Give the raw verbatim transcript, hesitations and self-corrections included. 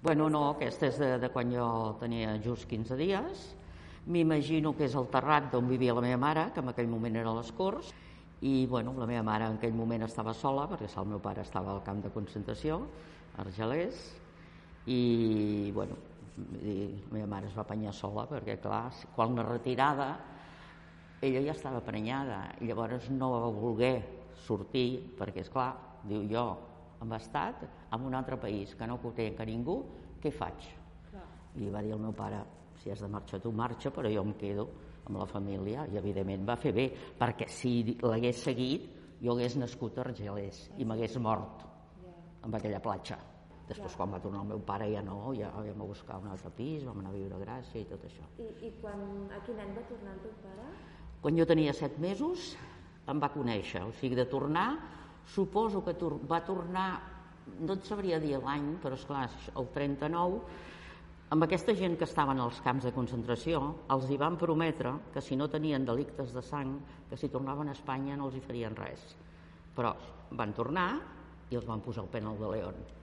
Bueno, no, aquesta és de, de quan jo tenia just quinze dies. M'imagino que és el terrat d'on vivia la meva mare, que en aquell moment era a les Corts, i bueno, la meva mare en aquell moment estava sola, perquè el meu pare estava al camp de concentració, a Argelers, i bueno, la meva mare es va apanyar sola, perquè clar, quan la retirada, ella ja estava prenyada, i llavors no va voler sortir, perquè és clar, diu jo, hem estat en un altre país que no conec a ningú, què faig? I va dir el meu pare, si has de marxar tu marxa, però jo em quedo amb la família, i evidentment va fer bé, perquè si l'hagués seguit jo hagués nascut a Argelers i m'hagués mort amb aquella platja. Després quan va tornar el meu pare ja no, ja vam buscar un altre pis, vam anar a viure a Gràcia i tot això. I, i quan, a quin any va tornar el teu pare? Quan jo tenia set mesos em va conèixer, o sigui, de tornar, suposo que tor va tornar, no et sabria dir l'any, però esclar, el trenta-nou, amb aquesta gent que estaven als camps de concentració, els hi van prometre que si no tenien delictes de sang, que si tornaven a Espanya no els hi farien res. Però van tornar i els van posar el penal de León.